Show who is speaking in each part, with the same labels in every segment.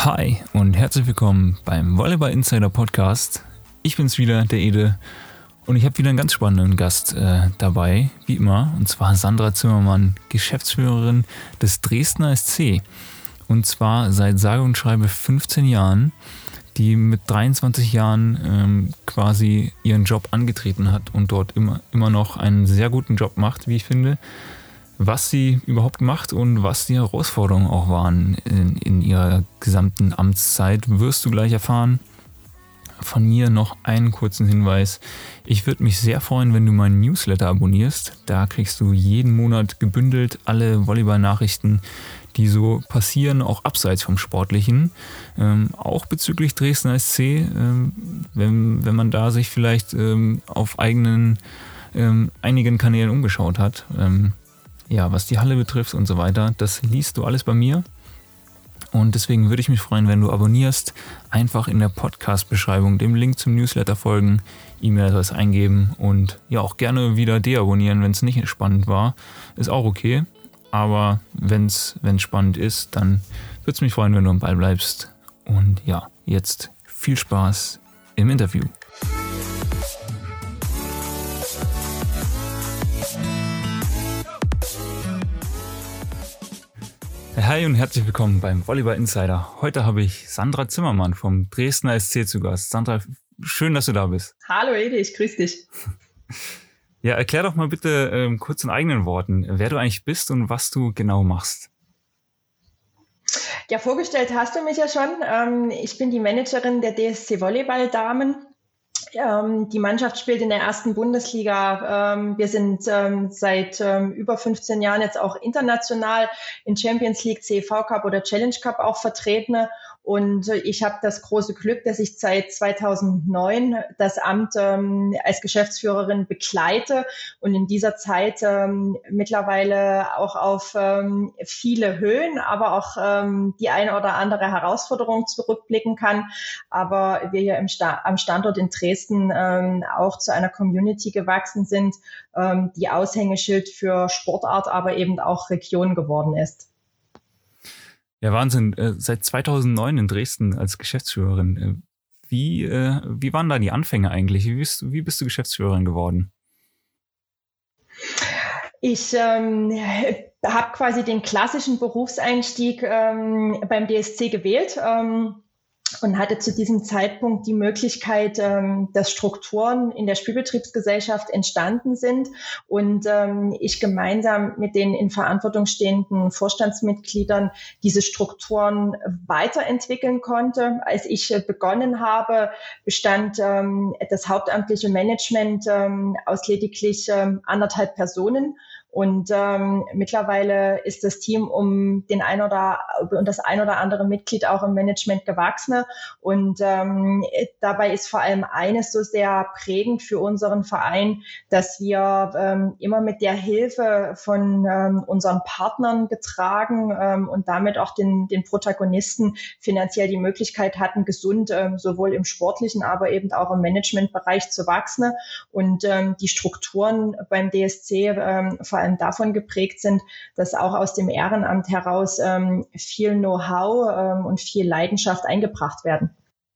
Speaker 1: Hi und herzlich willkommen beim Volleyball Insider Podcast. Ich bin's wieder, der Ede, und ich habe wieder einen ganz spannenden Gast dabei, wie immer, und zwar Sandra Zimmermann, Geschäftsführerin des Dresdner SC. Und zwar seit sage und schreibe 15 Jahren, die mit 23 Jahren quasi ihren Job angetreten hat und dort immer noch einen sehr guten Job macht, wie ich finde. Was sie überhaupt macht und was die Herausforderungen auch waren in ihrer gesamten Amtszeit, wirst du gleich erfahren. Von mir noch einen kurzen Hinweis. Ich würde mich sehr freuen, wenn du meinen Newsletter abonnierst. Da kriegst du jeden Monat gebündelt alle Volleyball-Nachrichten, die so passieren, auch abseits vom Sportlichen. Auch bezüglich Dresdner SC, wenn man da sich vielleicht auf einigen Kanälen umgeschaut hat. Ja, was die Halle betrifft und so weiter, das liest du alles bei mir. Und deswegen würde ich mich freuen, wenn du abonnierst. Einfach in der Podcast-Beschreibung dem Link zum Newsletter folgen, E-Mail-Adresse eingeben und ja auch gerne wieder deabonnieren, wenn es nicht spannend war. Ist auch okay. Aber wenn es spannend ist, dann würde es mich freuen, wenn du am Ball bleibst. Und ja, jetzt viel Spaß im Interview. Hi und herzlich willkommen beim Volleyball Insider. Heute habe ich Sandra Zimmermann vom Dresdner SC zu Gast. Sandra, schön, dass du da bist.
Speaker 2: Hallo Edi, ich grüße dich.
Speaker 1: Ja, erklär doch mal bitte kurz in eigenen Worten, wer du eigentlich bist und was du genau machst.
Speaker 2: Ja, vorgestellt hast du mich ja schon. Ich bin die Managerin der DSC Volleyball Damen. Die Mannschaft spielt in der ersten Bundesliga. Wir sind seit über 15 Jahren jetzt auch international in Champions League, CV Cup oder Challenge Cup auch vertreten. Und ich habe das große Glück, dass ich seit 2009 das Amt als Geschäftsführerin begleite und in dieser Zeit mittlerweile auch auf viele Höhen, aber auch die eine oder andere Herausforderung zurückblicken kann. Aber wir hier am Standort in Dresden auch zu einer Community gewachsen sind, die Aushängeschild für Sportart, aber eben auch Region geworden ist.
Speaker 1: Ja, Wahnsinn. Seit 2009 in Dresden als Geschäftsführerin. Wie waren da die Anfänge eigentlich? Wie bist du Geschäftsführerin geworden?
Speaker 2: Ich habe quasi den klassischen Berufseinstieg beim DSC gewählt. Und hatte zu diesem Zeitpunkt die Möglichkeit, dass Strukturen in der Spielbetriebsgesellschaft entstanden sind und ich gemeinsam mit den in Verantwortung stehenden Vorstandsmitgliedern diese Strukturen weiterentwickeln konnte. Als ich begonnen habe, bestand das hauptamtliche Management aus lediglich 1,5 Personen. Und mittlerweile ist das Team um das ein oder andere Mitglied auch im Management gewachsen. Und dabei ist vor allem eines so sehr prägend für unseren Verein, dass wir immer mit der Hilfe von unseren Partnern getragen und damit auch den Protagonisten finanziell die Möglichkeit hatten, gesund sowohl im sportlichen, aber eben auch im Managementbereich zu wachsen. Und die Strukturen beim DSC vor allem davon geprägt sind, dass auch aus dem Ehrenamt heraus viel Know-how und viel Leidenschaft eingebracht werden.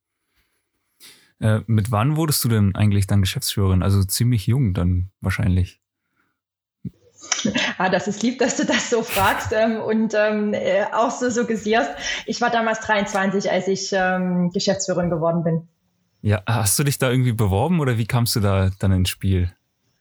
Speaker 1: Mit wann wurdest du denn eigentlich dann Geschäftsführerin? Also ziemlich jung dann wahrscheinlich.
Speaker 2: Das ist lieb, dass du das so fragst und auch so suggerierst. Ich war damals 23, als ich Geschäftsführerin geworden bin.
Speaker 1: Ja, hast du dich da irgendwie beworben oder wie kamst du da dann ins Spiel?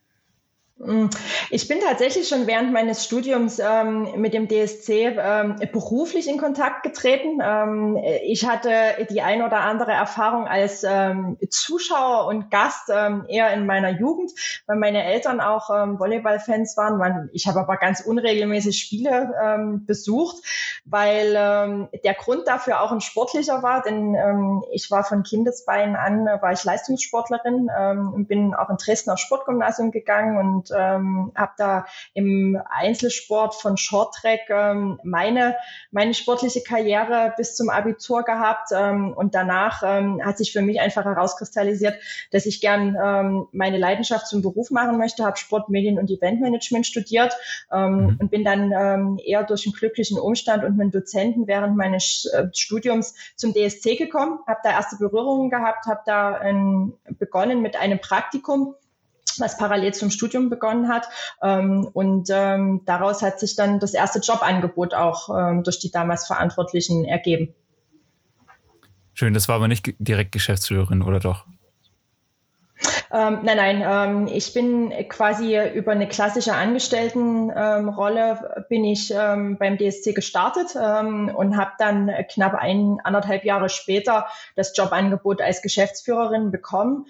Speaker 2: Ich bin tatsächlich schon während meines Studiums mit dem DSC beruflich in Kontakt getreten. Ich hatte die ein oder andere Erfahrung als Zuschauer und Gast eher in meiner Jugend, weil meine Eltern auch Volleyballfans waren. Ich habe aber ganz unregelmäßig Spiele besucht, weil der Grund dafür auch ein sportlicher war, denn ich war von Kindesbeinen an war ich Leistungssportlerin und bin auch in Dresden aufs Sportgymnasium gegangen und und habe da im Einzelsport von Shorttrack meine sportliche Karriere bis zum Abitur gehabt und danach hat sich für mich einfach herauskristallisiert, dass ich gern meine Leidenschaft zum Beruf machen möchte, habe Sport, Medien und Eventmanagement studiert und bin dann eher durch einen glücklichen Umstand und einen Dozenten während meines Studiums zum DSC gekommen, habe da erste Berührungen gehabt, habe da begonnen mit einem Praktikum, was parallel zum Studium begonnen hat. Daraus hat sich dann das erste Jobangebot auch durch die damals Verantwortlichen ergeben.
Speaker 1: Schön, das war aber nicht direkt Geschäftsführerin, oder doch?
Speaker 2: Nein. Ich bin quasi über eine klassische Angestelltenrolle bin ich beim DSC gestartet und habe dann knapp 1,5 Jahre später das Jobangebot als Geschäftsführerin bekommen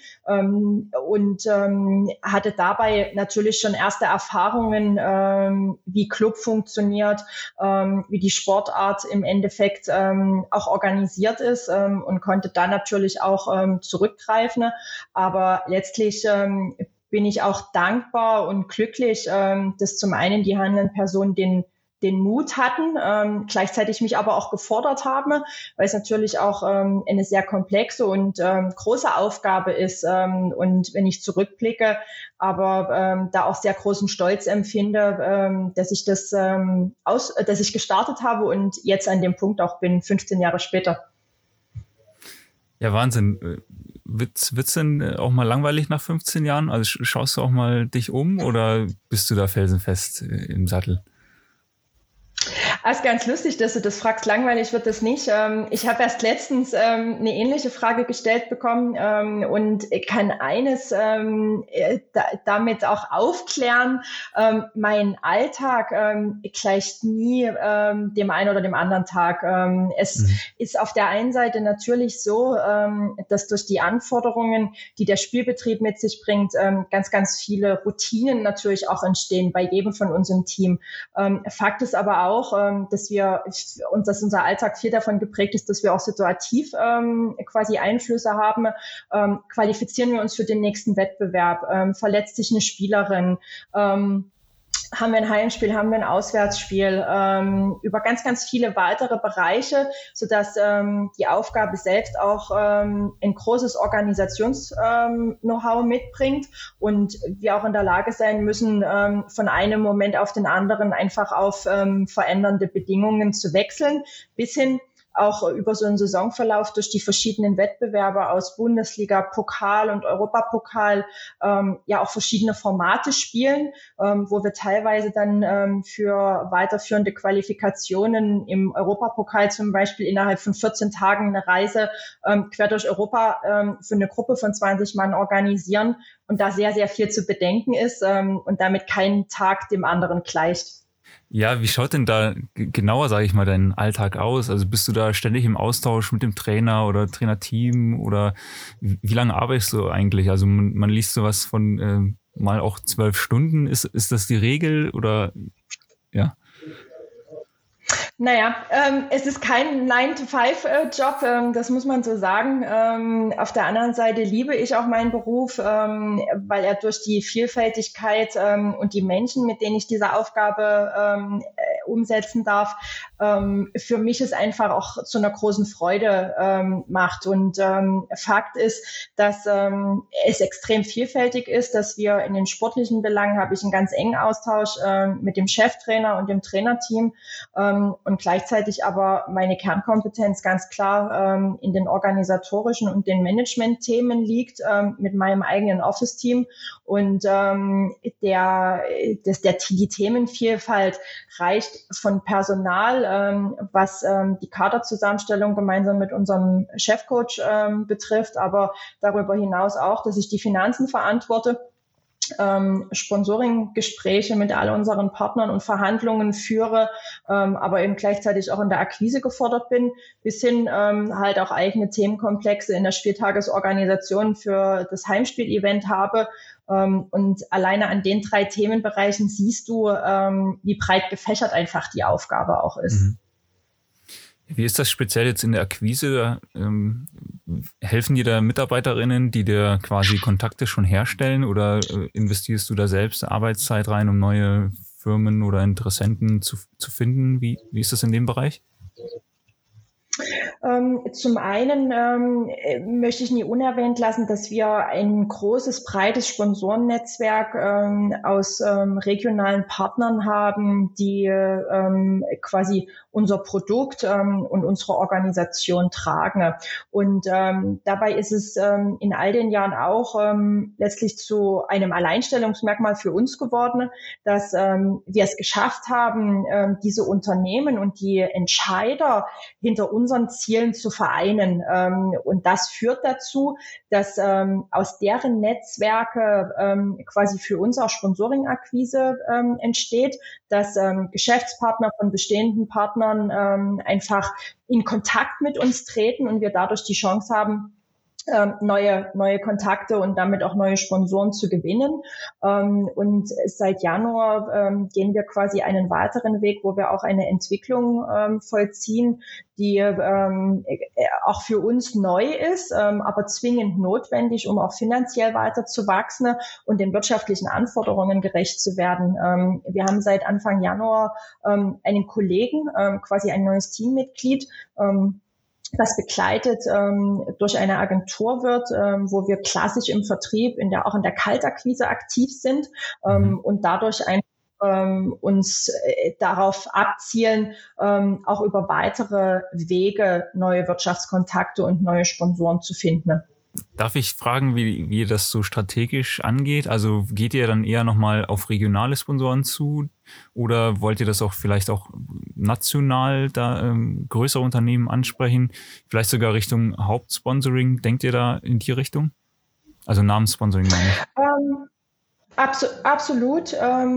Speaker 2: hatte dabei natürlich schon erste Erfahrungen, wie Club funktioniert, wie die Sportart im Endeffekt auch organisiert ist und konnte da natürlich auch zurückgreifen. Aber letztlich bin ich auch dankbar und glücklich, dass zum einen die handelnden Personen den Mut hatten, gleichzeitig mich aber auch gefordert haben, weil es natürlich auch eine sehr komplexe und große Aufgabe ist. Und wenn ich zurückblicke, aber da auch sehr großen Stolz empfinde, dass ich dass ich gestartet habe und jetzt an dem Punkt auch bin, 15 Jahre später.
Speaker 1: Ja, Wahnsinn. Wird's denn auch mal langweilig nach 15 Jahren? Also schaust du auch mal dich um oder bist du da felsenfest im Sattel?
Speaker 2: Das ist ganz lustig, dass du das fragst. Langweilig wird das nicht. Ich habe erst letztens eine ähnliche Frage gestellt bekommen und kann eines damit auch aufklären. Mein Alltag gleicht nie dem einen oder dem anderen Tag. Es ist auf der einen Seite natürlich so, dass durch die Anforderungen, die der Spielbetrieb mit sich bringt, ganz, ganz viele Routinen natürlich auch entstehen bei jedem von uns im Team. Fakt ist aber auch, dass unser Alltag viel davon geprägt ist, dass wir auch situativ quasi Einflüsse haben. Qualifizieren wir uns für den nächsten Wettbewerb? Verletzt sich eine Spielerin? Haben wir ein Heimspiel, haben wir ein Auswärtsspiel, über ganz, ganz viele weitere Bereiche, sodass die Aufgabe selbst auch ein großes Organisations-Know-how mitbringt und wir auch in der Lage sein müssen, von einem Moment auf den anderen einfach auf verändernde Bedingungen zu wechseln, bis hin auch über so einen Saisonverlauf durch die verschiedenen Wettbewerbe aus Bundesliga, Pokal und Europapokal ja auch verschiedene Formate spielen, wo wir teilweise dann für weiterführende Qualifikationen im Europapokal zum Beispiel innerhalb von 14 Tagen eine Reise quer durch Europa für eine Gruppe von 20 Mann organisieren und da sehr, sehr viel zu bedenken ist und damit kein Tag dem anderen gleicht.
Speaker 1: Ja, wie schaut denn da genauer, sage ich mal, dein Alltag aus? Also bist du da ständig im Austausch mit dem Trainer oder Trainerteam oder wie lange arbeitest du eigentlich? Also man liest sowas von mal auch 12 Stunden. Ist das die Regel oder ja?
Speaker 2: Naja, es ist kein 9-to-5-Job, das muss man so sagen. Auf der anderen Seite liebe ich auch meinen Beruf, weil er durch die Vielfältigkeit und die Menschen, mit denen ich diese Aufgabe umsetzen darf, für mich es einfach auch zu einer großen Freude macht. Und Fakt ist, dass es extrem vielfältig ist, dass wir in den sportlichen Belangen habe ich einen ganz engen Austausch mit dem Cheftrainer und dem Trainerteam und gleichzeitig aber meine Kernkompetenz ganz klar in den organisatorischen und den Management-Themen liegt mit meinem eigenen Office-Team und die Themenvielfalt reicht von Personal, was die Kaderzusammenstellung gemeinsam mit unserem Chefcoach betrifft, aber darüber hinaus auch, dass ich die Finanzen verantworte, Sponsoring-Gespräche mit all unseren Partnern und Verhandlungen führe, aber eben gleichzeitig auch in der Akquise gefordert bin, bis hin halt auch eigene Themenkomplexe in der Spieltagesorganisation für das Heimspiel-Event habe. Und alleine an den 3 Themenbereichen siehst du, wie breit gefächert einfach die Aufgabe auch ist.
Speaker 1: Wie ist das speziell jetzt in der Akquise? Helfen dir da Mitarbeiterinnen, die dir quasi Kontakte schon herstellen, oder investierst du da selbst Arbeitszeit rein, um neue Firmen oder Interessenten zu finden? Wie ist das in dem Bereich?
Speaker 2: Zum einen möchte ich nie unerwähnt lassen, dass wir ein großes, breites Sponsorennetzwerk aus regionalen Partnern haben, die quasi unser Produkt und unsere Organisation tragen. Und dabei ist es in all den Jahren auch letztlich zu einem Alleinstellungsmerkmal für uns geworden, dass wir es geschafft haben, diese Unternehmen und die Entscheider hinter unseren Zielen zu vereinen. Und das führt dazu, dass aus deren Netzwerke quasi für uns auch Sponsoring-Akquise entsteht, dass Geschäftspartner von bestehenden Partnern einfach in Kontakt mit uns treten und wir dadurch die Chance haben, neue Kontakte und damit auch neue Sponsoren zu gewinnen. Und seit Januar gehen wir quasi einen weiteren Weg, wo wir auch eine Entwicklung vollziehen, die auch für uns neu ist, aber zwingend notwendig, um auch finanziell weiter zu wachsen und den wirtschaftlichen Anforderungen gerecht zu werden. Wir haben seit Anfang Januar einen Kollegen, quasi ein neues Teammitglied, das begleitet durch eine Agentur wird, wo wir klassisch im Vertrieb, auch in der Kaltakquise aktiv sind und dadurch uns darauf abzielen, auch über weitere Wege neue Wirtschaftskontakte und neue Sponsoren zu finden.
Speaker 1: Darf ich fragen, wie ihr das so strategisch angeht? Also geht ihr dann eher nochmal auf regionale Sponsoren zu oder wollt ihr das auch vielleicht auch national da größere Unternehmen ansprechen? Vielleicht sogar Richtung Hauptsponsoring? Denkt ihr da in die Richtung? Also Namenssponsoring meine ich.
Speaker 2: Absolut.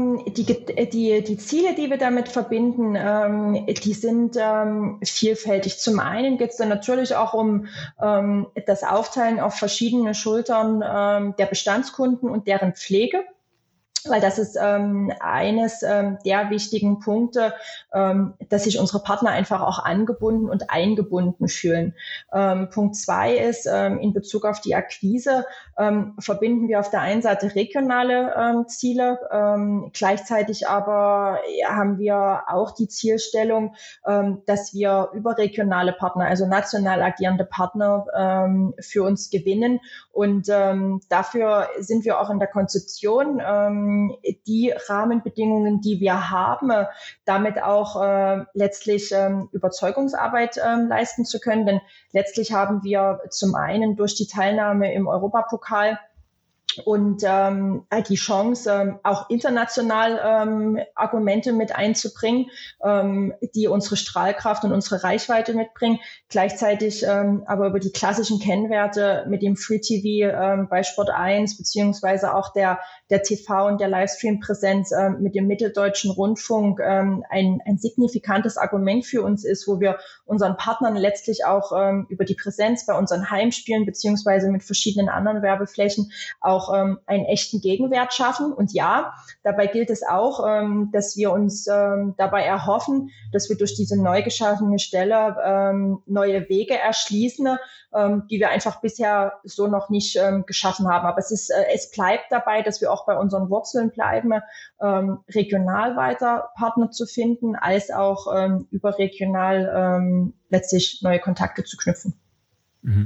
Speaker 2: Die Ziele, die wir damit verbinden, die sind vielfältig. Zum einen geht es dann natürlich auch um das Aufteilen auf verschiedene Schultern der Bestandskunden und deren Pflege. Weil das ist eines der wichtigen Punkte, dass sich unsere Partner einfach auch angebunden und eingebunden fühlen. Punkt 2 ist, in Bezug auf die Akquise verbinden wir auf der einen Seite regionale Ziele, gleichzeitig aber haben wir auch die Zielstellung, dass wir überregionale Partner, also national agierende Partner für uns gewinnen. Und dafür sind wir auch in der Konzeption, die Rahmenbedingungen, die wir haben, damit auch letztlich Überzeugungsarbeit leisten zu können. Denn letztlich haben wir zum einen durch die Teilnahme im Europapokal und die Chance, auch international Argumente mit einzubringen, die unsere Strahlkraft und unsere Reichweite mitbringen, gleichzeitig aber über die klassischen Kennwerte mit dem Free TV bei Sport 1 beziehungsweise auch der TV und der Livestream-Präsenz mit dem Mitteldeutschen Rundfunk ein signifikantes Argument für uns ist, wo wir unseren Partnern letztlich auch über die Präsenz bei unseren Heimspielen beziehungsweise mit verschiedenen anderen Werbeflächen auch einen echten Gegenwert schaffen. Und ja, dabei gilt es auch, dass wir uns dabei erhoffen, dass wir durch diese neu geschaffene Stelle neue Wege erschließen, die wir einfach bisher so noch nicht geschaffen haben. Aber es bleibt dabei, dass wir auch bei unseren Wurzeln bleiben, regional weiter Partner zu finden, als auch überregional letztlich neue Kontakte zu knüpfen.
Speaker 1: Mhm.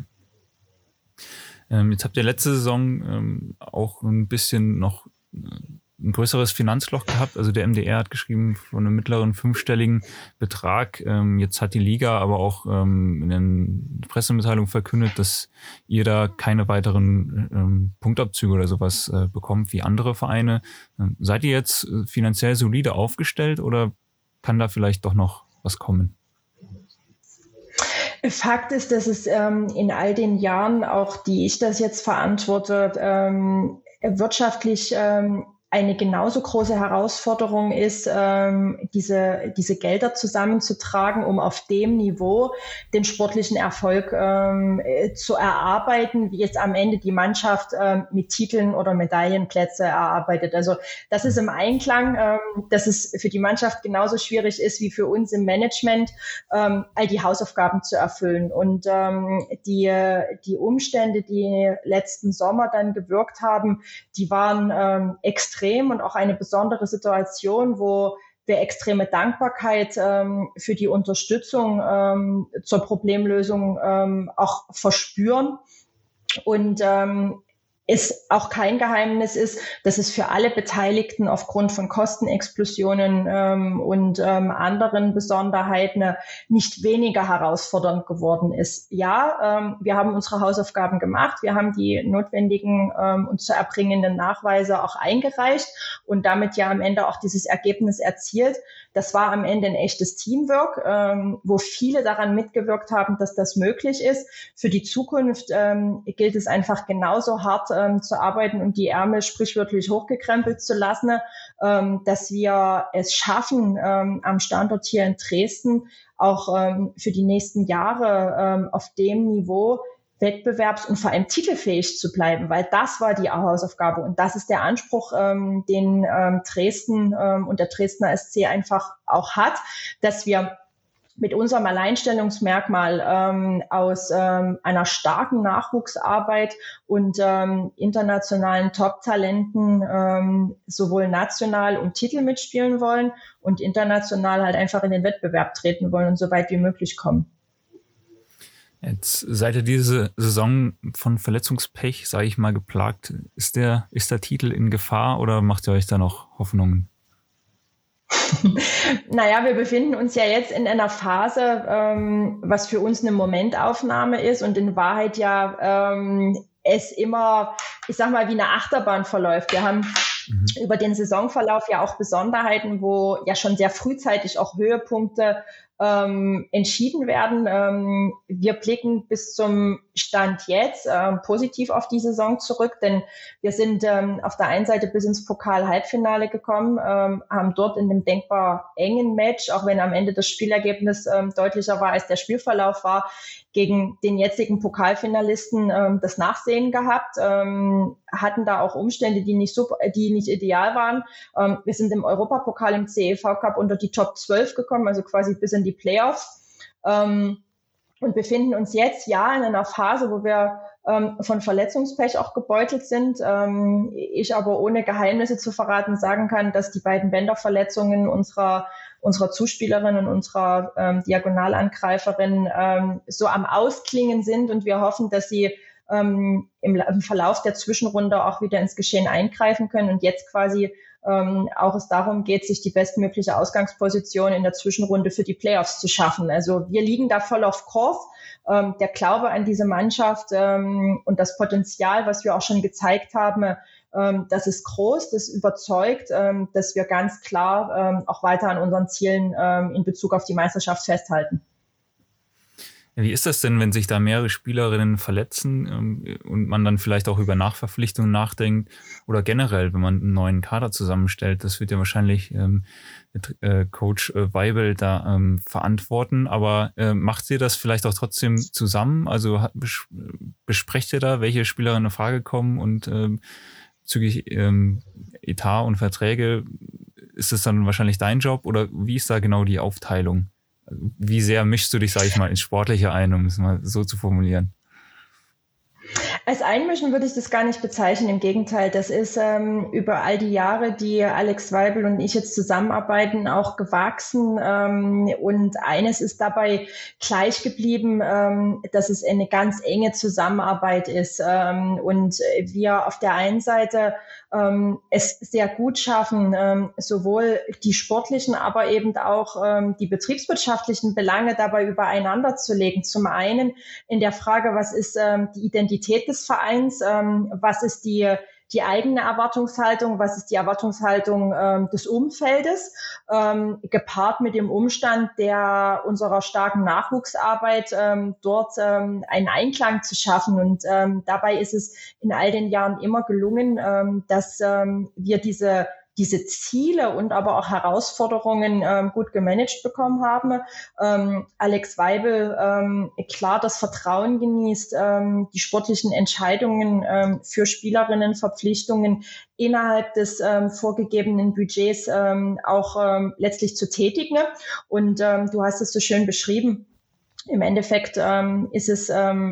Speaker 1: Jetzt habt ihr letzte Saison auch ein bisschen noch ein größeres Finanzloch gehabt. Also der MDR hat geschrieben von einem mittleren fünfstelligen Betrag. Jetzt hat die Liga aber auch in der Pressemitteilung verkündet, dass ihr da keine weiteren Punktabzüge oder sowas bekommt wie andere Vereine. Seid ihr jetzt finanziell solide aufgestellt oder kann da vielleicht doch noch was kommen?
Speaker 2: Fakt ist, dass es in all den Jahren, auch die ich das jetzt verantworte, wirtschaftlich eine genauso große Herausforderung ist, diese Gelder zusammenzutragen, um auf dem Niveau den sportlichen Erfolg zu erarbeiten, wie jetzt am Ende die Mannschaft mit Titeln oder Medaillenplätze erarbeitet. Also das ist im Einklang, dass es für die Mannschaft genauso schwierig ist wie für uns im Management, all die Hausaufgaben zu erfüllen. Und die Umstände, die letzten Sommer dann gewirkt haben, die waren extrem und auch eine besondere Situation, wo wir extreme Dankbarkeit für die Unterstützung zur Problemlösung auch verspüren. Und es auch kein Geheimnis ist, dass es für alle Beteiligten aufgrund von Kostenexplosionen und anderen Besonderheiten nicht weniger herausfordernd geworden ist. Ja, wir haben unsere Hausaufgaben gemacht, wir haben die notwendigen und zu erbringenden Nachweise auch eingereicht und damit ja am Ende auch dieses Ergebnis erzielt. Das war am Ende ein echtes Teamwork, wo viele daran mitgewirkt haben, dass das möglich ist. Für die Zukunft gilt es einfach genauso hart zu arbeiten und die Ärmel sprichwörtlich hochgekrempelt zu lassen, dass wir es schaffen, am Standort hier in Dresden auch für die nächsten Jahre auf dem Niveau wettbewerbs- und vor allem titelfähig zu bleiben, weil das war die Hausaufgabe und das ist der Anspruch, den Dresden und der Dresdner SC einfach auch hat, dass wir mit unserem Alleinstellungsmerkmal aus einer starken Nachwuchsarbeit und internationalen Top-Talenten sowohl national um Titel mitspielen wollen und international halt einfach in den Wettbewerb treten wollen und so weit wie möglich kommen.
Speaker 1: Jetzt seid ihr diese Saison von Verletzungspech, sage ich mal, geplagt. Ist der Titel in Gefahr oder macht ihr euch da noch Hoffnungen?
Speaker 2: Naja, wir befinden uns ja jetzt in einer Phase, was für uns eine Momentaufnahme ist und in Wahrheit ja es immer, ich sag mal, wie eine Achterbahn verläuft. Wir haben über den Saisonverlauf ja auch Besonderheiten, wo ja schon sehr frühzeitig auch Höhepunkte entschieden werden. Wir blicken bis zum Stand jetzt positiv auf die Saison zurück, denn wir sind auf der einen Seite bis ins Pokal-Halbfinale gekommen, haben dort in dem denkbar engen Match, auch wenn am Ende das Spielergebnis deutlicher war als der Spielverlauf war, gegen den jetzigen Pokalfinalisten das Nachsehen gehabt, hatten da auch Umstände, die nicht ideal waren. Wir sind im Europapokal im CEV Cup unter die Top 12 gekommen, also quasi bis in die Playoffs, und befinden uns jetzt ja in einer Phase, wo wir von Verletzungspech auch gebeutelt sind. Ich aber ohne Geheimnisse zu verraten sagen kann, dass die beiden Bänderverletzungen unserer Zuspielerin und unserer Diagonalangreiferin so am Ausklingen sind und wir hoffen, dass sie im Verlauf der Zwischenrunde auch wieder ins Geschehen eingreifen können und jetzt quasi auch es darum geht, sich die bestmögliche Ausgangsposition in der Zwischenrunde für die Playoffs zu schaffen. Also wir liegen da voll auf Kurs. Der Glaube an diese Mannschaft und das Potenzial, was wir auch schon gezeigt haben, das ist groß, das überzeugt, dass wir ganz klar auch weiter an unseren Zielen in Bezug auf die Meisterschaft festhalten.
Speaker 1: Wie ist das denn, wenn sich da mehrere Spielerinnen verletzen und man dann vielleicht auch über Nachverpflichtungen nachdenkt oder generell, wenn man einen neuen Kader zusammenstellt? Das wird ja wahrscheinlich Coach Weibel da verantworten, aber macht ihr das vielleicht auch trotzdem zusammen? Also besprecht ihr da, welche Spielerinnen in Frage kommen und bezüglich Etat und Verträge, ist das dann wahrscheinlich dein Job oder wie ist da genau die Aufteilung? Wie sehr mischst du dich, sage ich mal, ins Sportliche ein, um es mal so zu formulieren?
Speaker 2: Als Einmischen würde ich das gar nicht bezeichnen. Im Gegenteil, das ist über all die Jahre, die Alex Weibel und ich jetzt zusammenarbeiten, auch gewachsen. Und eines ist dabei gleich geblieben, dass es eine ganz enge Zusammenarbeit ist. Und wir auf der einen Seite es sehr gut schaffen, sowohl die sportlichen, aber eben auch die betriebswirtschaftlichen Belange dabei übereinander zu legen. Zum einen in der Frage, was ist die Identität des Vereins, was ist die die eigene Erwartungshaltung, was ist die Erwartungshaltung des Umfeldes, gepaart mit dem Umstand der unserer starken Nachwuchsarbeit, dort einen Einklang zu schaffen. Und dabei ist es in all den Jahren immer gelungen, dass wir diese Ziele und aber auch Herausforderungen gut gemanagt bekommen haben. Alex Weibel klar das Vertrauen genießt, die sportlichen Entscheidungen für Spielerinnen, Verpflichtungen innerhalb des vorgegebenen Budgets auch letztlich zu tätigen. Und du hast es so schön beschrieben. Im Endeffekt ist es ein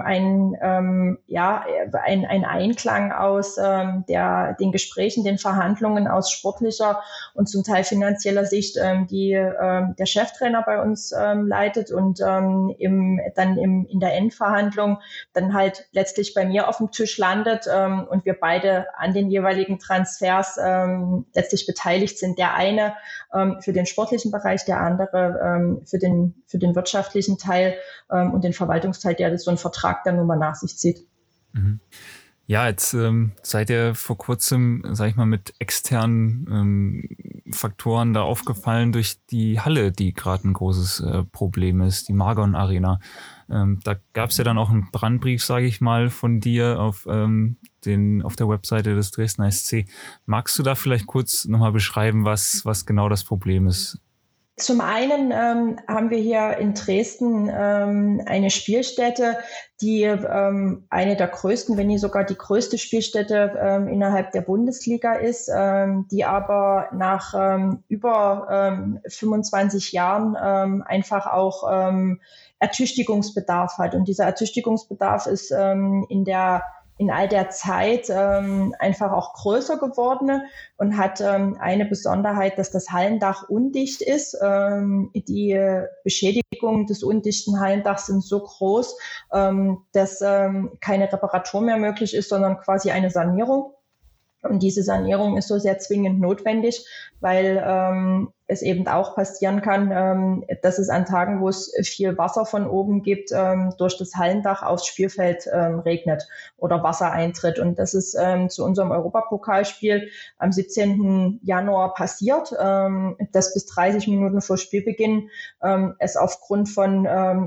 Speaker 2: Einklang aus den Gesprächen, den Verhandlungen aus sportlicher und zum Teil finanzieller Sicht, die der Cheftrainer bei uns leitet und in der Endverhandlung dann halt letztlich bei mir auf dem Tisch landet und wir beide an den jeweiligen Transfers letztlich beteiligt sind. Der eine für den sportlichen Bereich, der andere für den wirtschaftlichen Teil und den Verwaltungsteil, der so einen Vertrag dann nun mal nach sich zieht.
Speaker 1: Ja, jetzt seid ihr vor kurzem, sag ich mal, mit externen Faktoren da aufgefallen durch die Halle, die gerade ein großes Problem ist, die Margon Arena. Da gab es ja dann auch einen Brandbrief, sage ich mal, von dir auf der Webseite des Dresdner SC. Magst du da vielleicht kurz nochmal beschreiben, was genau das Problem ist?
Speaker 2: Zum einen haben wir hier in Dresden eine Spielstätte, die eine der größten, wenn nicht sogar die größte Spielstätte innerhalb der Bundesliga ist, die aber nach über 25 Jahren einfach auch Ertüchtigungsbedarf hat. Und dieser Ertüchtigungsbedarf ist in all der Zeit einfach auch größer geworden und hat eine Besonderheit, dass das Hallendach undicht ist. Die Beschädigungen des undichten Hallendachs sind so groß, dass keine Reparatur mehr möglich ist, sondern quasi eine Sanierung. Und diese Sanierung ist so sehr zwingend notwendig, weil es eben auch passieren kann, dass es an Tagen, wo es viel Wasser von oben gibt, durch das Hallendach aufs Spielfeld regnet oder Wasser eintritt. Und das ist zu unserem Europapokalspiel am 17. Januar passiert, dass bis 30 Minuten vor Spielbeginn es aufgrund von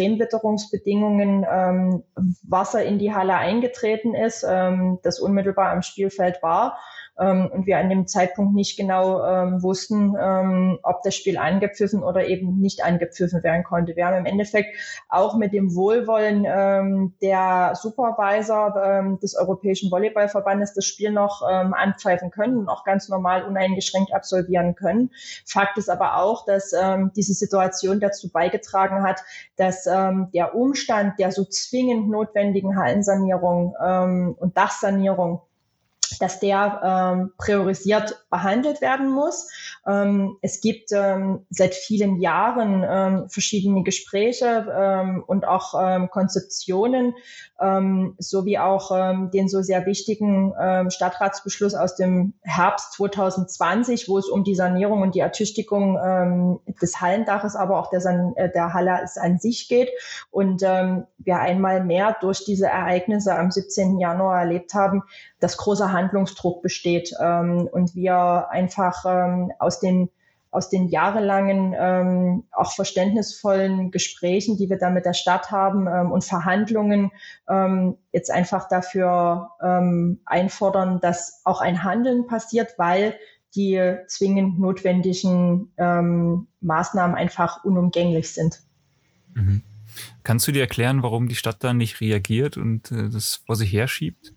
Speaker 2: Extremwitterungsbedingungen Wasser in die Halle eingetreten ist, das unmittelbar am Spielfeld war. Und wir an dem Zeitpunkt nicht genau wussten, ob das Spiel angepfiffen oder eben nicht angepfiffen werden konnte. Wir haben im Endeffekt auch mit dem Wohlwollen der Supervisor des Europäischen Volleyballverbandes das Spiel noch anpfeifen können und auch ganz normal uneingeschränkt absolvieren können. Fakt ist aber auch, dass diese Situation dazu beigetragen hat, dass der Umstand der so zwingend notwendigen Hallensanierung und Dachsanierung, dass der priorisiert behandelt werden muss. Es gibt seit vielen Jahren verschiedene Gespräche und auch Konzeptionen, sowie auch den so sehr wichtigen Stadtratsbeschluss aus dem Herbst 2020, wo es um die Sanierung und die Ertüchtigung des Hallendaches, aber auch der Halle an sich geht. Und wir einmal mehr durch diese Ereignisse am 17. Januar erlebt haben, dass großer Handlungsdruck besteht und wir einfach aus den jahrelangen, auch verständnisvollen Gesprächen, die wir da mit der Stadt haben und Verhandlungen jetzt einfach dafür einfordern, dass auch ein Handeln passiert, weil die zwingend notwendigen Maßnahmen einfach unumgänglich sind.
Speaker 1: Mhm. Kannst du dir erklären, warum die Stadt da nicht reagiert und das vor sich herschiebt?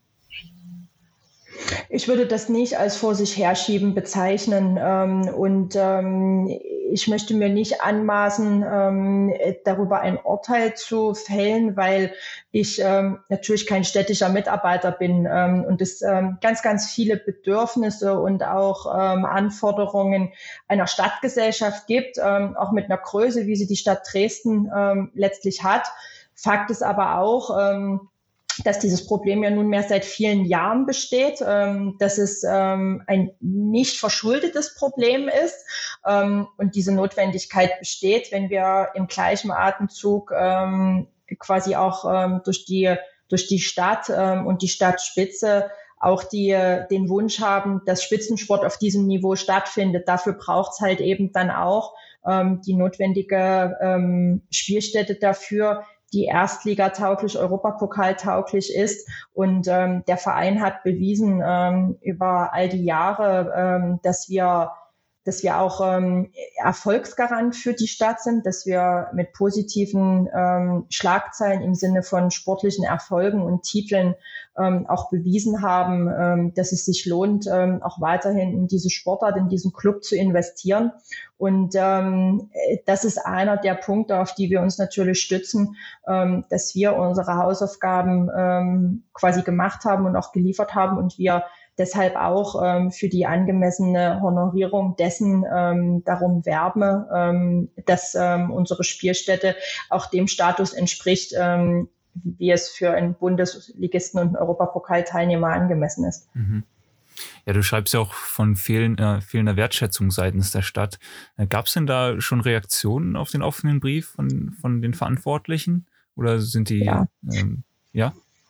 Speaker 2: Ich würde das nicht als vor sich herschieben bezeichnen und ich möchte mir nicht anmaßen, darüber ein Urteil zu fällen, weil ich natürlich kein städtischer Mitarbeiter bin und es ganz, ganz viele Bedürfnisse und auch Anforderungen einer Stadtgesellschaft gibt, auch mit einer Größe, wie sie die Stadt Dresden letztlich hat. Fakt ist aber auch, dass dieses Problem ja nunmehr seit vielen Jahren besteht, dass es ein nicht verschuldetes Problem ist und diese Notwendigkeit besteht, wenn wir im gleichen Atemzug quasi auch durch die Stadt und die Stadtspitze auch den Wunsch haben, dass Spitzensport auf diesem Niveau stattfindet. Dafür braucht es halt eben dann auch die notwendige Spielstätte dafür, die erstligatauglich, Europapokaltauglich ist. Und der Verein hat bewiesen über all die Jahre, dass wir auch Erfolgsgarant für die Stadt sind, dass wir mit positiven Schlagzeilen im Sinne von sportlichen Erfolgen und Titeln auch bewiesen haben, dass es sich lohnt, auch weiterhin in diese Sportart, in diesen Club zu investieren. Und das ist einer der Punkte, auf die wir uns natürlich stützen, dass wir unsere Hausaufgaben quasi gemacht haben und auch geliefert haben und wir deshalb auch für die angemessene Honorierung dessen darum werben, dass unsere Spielstätte auch dem Status entspricht, wie es für einen Bundesligisten und einen Europapokalteilnehmer angemessen ist.
Speaker 1: Mhm. Ja, du schreibst ja auch von fehlender Wertschätzung seitens der Stadt. Gab es denn da schon Reaktionen auf den offenen Brief von den Verantwortlichen? Oder sind die... Ja?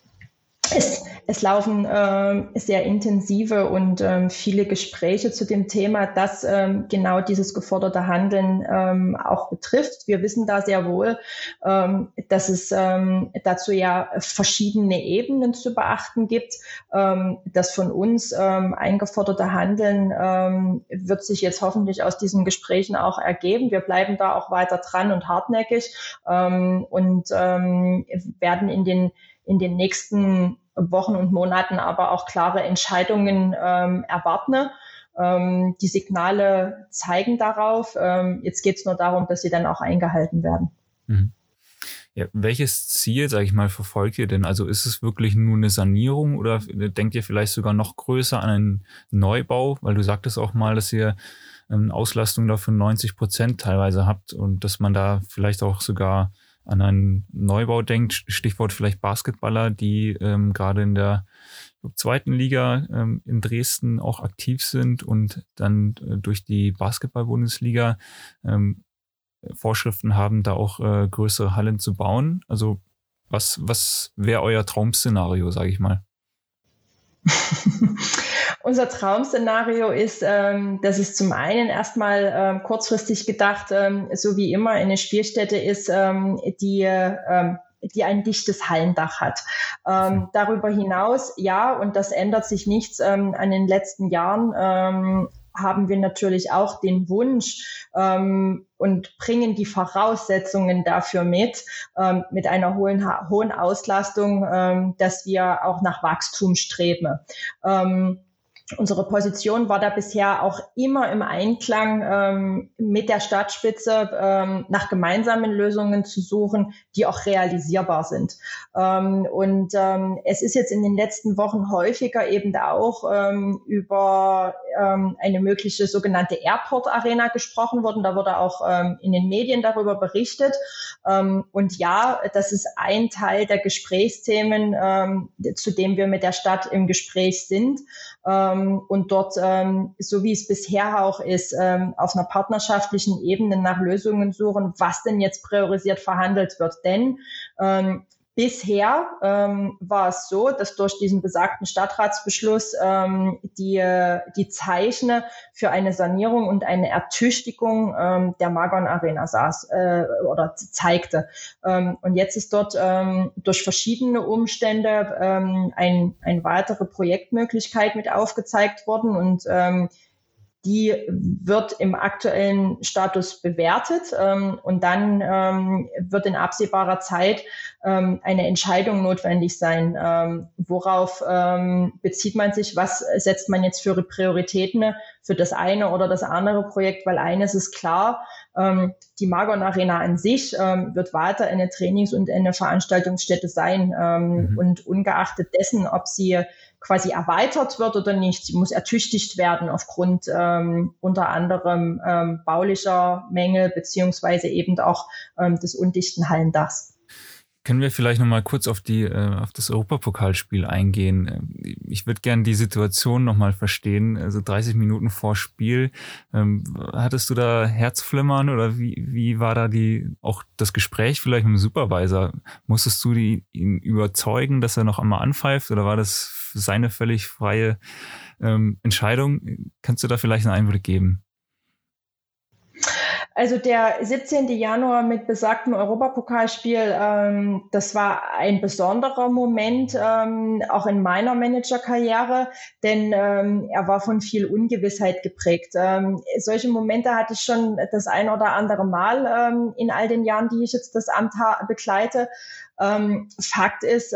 Speaker 2: Es laufen sehr intensive und viele Gespräche zu dem Thema, das genau dieses geforderte Handeln auch betrifft. Wir wissen da sehr wohl, dass es dazu ja verschiedene Ebenen zu beachten gibt. Das von uns eingeforderte Handeln wird sich jetzt hoffentlich aus diesen Gesprächen auch ergeben. Wir bleiben da auch weiter dran und hartnäckig und werden in den nächsten Wochen und Monaten aber auch klare Entscheidungen erwarten. Die Signale zeigen darauf. Jetzt geht es nur darum, dass sie dann auch eingehalten werden.
Speaker 1: Mhm. Ja, welches Ziel, sage ich mal, verfolgt ihr denn? Also ist es wirklich nur eine Sanierung oder denkt ihr vielleicht sogar noch größer an einen Neubau? Weil du sagtest auch mal, dass ihr Auslastung da von 90% teilweise habt und dass man da vielleicht auch sogar an einen Neubau denkt, Stichwort vielleicht Basketballer, die gerade in der zweiten Liga in Dresden auch aktiv sind und dann durch die Basketball-Bundesliga Vorschriften haben, da auch größere Hallen zu bauen. Also was wäre euer Traum-Szenario, sage ich mal?
Speaker 2: Unser Traum-Szenario ist, dass es zum einen erstmal kurzfristig gedacht, so wie immer eine Spielstätte ist, die ein dichtes Hallendach hat. Darüber hinaus, ja, und das ändert sich nichts an den letzten Jahren, haben wir natürlich auch den Wunsch und bringen die Voraussetzungen dafür mit einer hohen Auslastung, dass wir auch nach Wachstum streben. Unsere Position war da bisher auch immer im Einklang mit der Stadtspitze, nach gemeinsamen Lösungen zu suchen, die auch realisierbar sind. Es ist jetzt in den letzten Wochen häufiger eben auch über eine mögliche sogenannte Airport Arena gesprochen worden. Da wurde auch in den Medien darüber berichtet. Und ja, das ist ein Teil der Gesprächsthemen, zu dem wir mit der Stadt im Gespräch sind. Und dort, so wie es bisher auch ist, auf einer partnerschaftlichen Ebene nach Lösungen suchen, was denn jetzt priorisiert verhandelt wird. Denn bisher war es so, dass durch diesen besagten Stadtratsbeschluss die Zeichen für eine Sanierung und eine Ertüchtigung der Magon Arena zeigte. Und jetzt ist dort durch verschiedene Umstände eine weitere Projektmöglichkeit mit aufgezeigt worden und die wird im aktuellen Status bewertet und dann wird in absehbarer Zeit eine Entscheidung notwendig sein. Worauf bezieht man sich? Was setzt man jetzt für Prioritäten für das eine oder das andere Projekt? Weil eines ist klar, die Magon Arena an sich wird weiter eine Trainings- und eine Veranstaltungsstätte sein. Und ungeachtet dessen, ob sie quasi erweitert wird oder nicht, sie muss ertüchtigt werden aufgrund unter anderem baulicher Mängel beziehungsweise eben auch des undichten Hallendachs.
Speaker 1: Können wir vielleicht nochmal kurz auf das Europapokalspiel eingehen? Ich würde gerne die Situation nochmal verstehen. Also 30 Minuten vor Spiel. Hattest du da Herzflimmern oder wie war da auch das Gespräch vielleicht mit dem Supervisor? Musstest du ihn überzeugen, dass er noch einmal anpfeift oder war das seine völlig freie Entscheidung. Kannst du da vielleicht einen Einblick geben?
Speaker 2: Also der 17. Januar mit besagtem Europapokalspiel, das war ein besonderer Moment, auch in meiner Managerkarriere, denn er war von viel Ungewissheit geprägt. Solche Momente hatte ich schon das ein oder andere Mal in all den Jahren, die ich jetzt das Amt begleite. Fakt ist,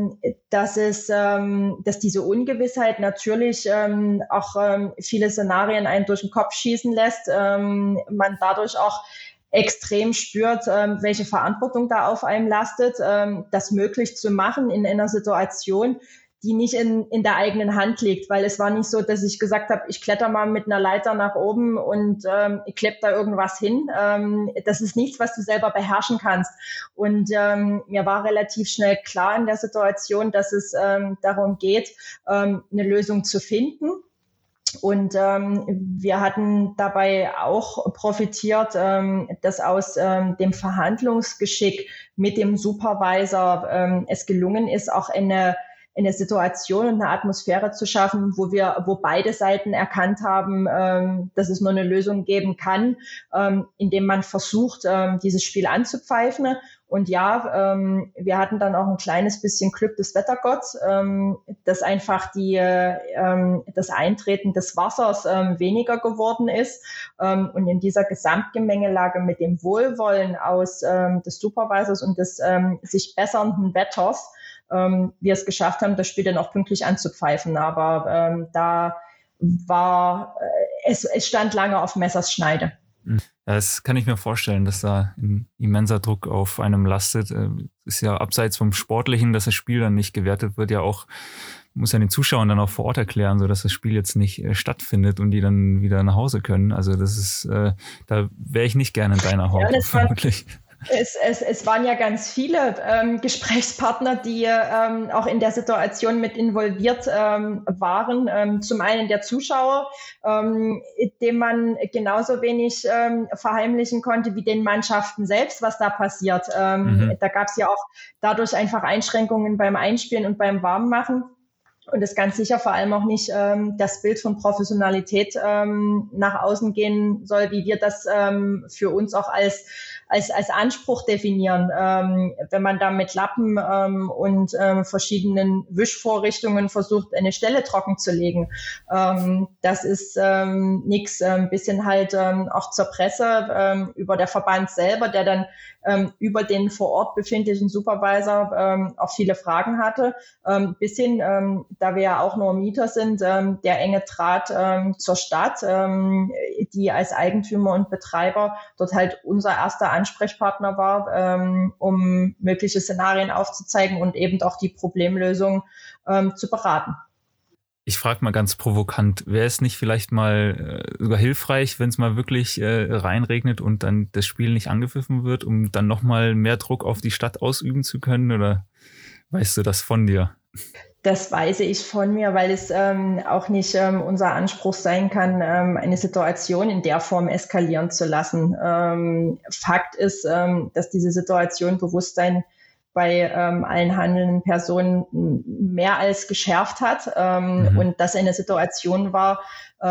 Speaker 2: dass diese Ungewissheit natürlich auch viele Szenarien einen durch den Kopf schießen lässt. Man dadurch auch extrem spürt, welche Verantwortung da auf einem lastet, das möglich zu machen in einer Situation, die nicht in der eigenen Hand liegt, weil es war nicht so, dass ich gesagt habe, ich kletter mal mit einer Leiter nach oben und ich klepp da irgendwas hin. Das ist nichts, was du selber beherrschen kannst. Und mir war relativ schnell klar in der Situation, dass es darum geht, eine Lösung zu finden. Und wir hatten dabei auch profitiert, dass aus dem Verhandlungsgeschick mit dem Supervisor es gelungen ist, auch eine Situation und eine Atmosphäre zu schaffen, wo beide Seiten erkannt haben, dass es nur eine Lösung geben kann, indem man versucht, dieses Spiel anzupfeifen. Und ja, wir hatten dann auch ein kleines bisschen Glück des Wettergotts, dass einfach das Eintreten des Wassers weniger geworden ist. Und in dieser Gesamtgemengelage mit dem Wohlwollen des Supervisors und des sich bessernden Wetters, wir es geschafft haben, das Spiel dann auch pünktlich anzupfeifen. Aber es stand lange auf Messers Schneide.
Speaker 1: Ja, das kann ich mir vorstellen, dass da ein immenser Druck auf einem lastet. Ist ja abseits vom Sportlichen, dass das Spiel dann nicht gewertet wird, ja auch, muss ja den Zuschauern dann auch vor Ort erklären, so dass das Spiel jetzt nicht stattfindet und die dann wieder nach Hause können. Also das ist, da wäre ich nicht gerne in deiner Haut, vermutlich.
Speaker 2: Es waren ja ganz viele Gesprächspartner, die auch in der Situation mit involviert waren. Zum einen der Zuschauer, dem man genauso wenig verheimlichen konnte wie den Mannschaften selbst, was da passiert. Da gab es ja auch dadurch einfach Einschränkungen beim Einspielen und beim Warmmachen. Und es ganz sicher vor allem auch nicht das Bild von Professionalität nach außen gehen soll, wie wir das für uns auch als Anspruch definieren. Wenn man da mit Lappen und verschiedenen Wischvorrichtungen versucht, eine Stelle trocken zu legen. Das ist nichts. Ein bisschen halt auch zur Presse über der Verband selber, der dann über den vor Ort befindlichen Supervisor auch viele Fragen hatte. Bis hin, da wir ja auch nur Mieter sind, der enge Draht zur Stadt, die als Eigentümer und Betreiber dort halt unser erster Ansprechpartner war, um mögliche Szenarien aufzuzeigen und eben auch die Problemlösung zu beraten.
Speaker 1: Ich frage mal ganz provokant, wäre es nicht vielleicht mal sogar hilfreich, wenn es mal wirklich reinregnet und dann das Spiel nicht angepfiffen wird, um dann nochmal mehr Druck auf die Stadt ausüben zu können? Oder weißt du das von dir?
Speaker 2: Das weiß ich von mir, weil es auch nicht unser Anspruch sein kann, eine Situation in der Form eskalieren zu lassen. Fakt ist, dass diese Situation Bewusstsein bei allen handelnden Personen mehr als geschärft hat und das eine Situation war,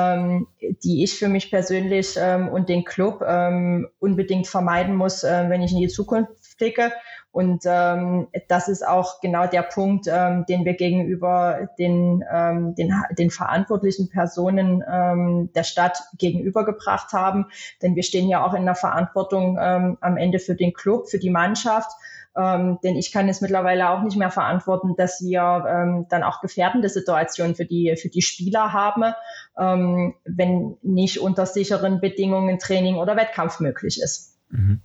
Speaker 2: die ich für mich persönlich und den Club unbedingt vermeiden muss, wenn ich in die Zukunft blicke. Und das ist auch genau der Punkt, den wir gegenüber den verantwortlichen Personen der Stadt gegenübergebracht haben. Denn wir stehen ja auch in der Verantwortung am Ende für den Club, für die Mannschaft. Denn ich kann es mittlerweile auch nicht mehr verantworten, dass wir dann auch gefährdende Situationen für die Spieler haben, wenn nicht unter sicheren Bedingungen Training oder Wettkampf möglich ist.
Speaker 1: Mhm.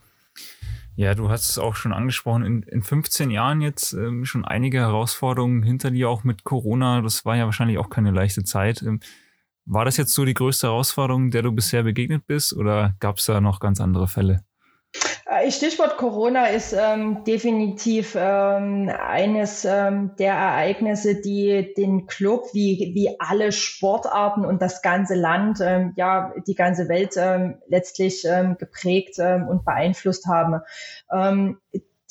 Speaker 1: Ja, du hast es auch schon angesprochen, in 15 Jahren jetzt schon einige Herausforderungen hinter dir, auch mit Corona. Das war ja wahrscheinlich auch keine leichte Zeit. War das jetzt so die größte Herausforderung, der du bisher begegnet bist, oder gab es da noch ganz andere Fälle?
Speaker 2: Stichwort Corona ist definitiv eines der Ereignisse, die den Club wie alle Sportarten und das ganze Land, die ganze Welt letztlich geprägt und beeinflusst haben.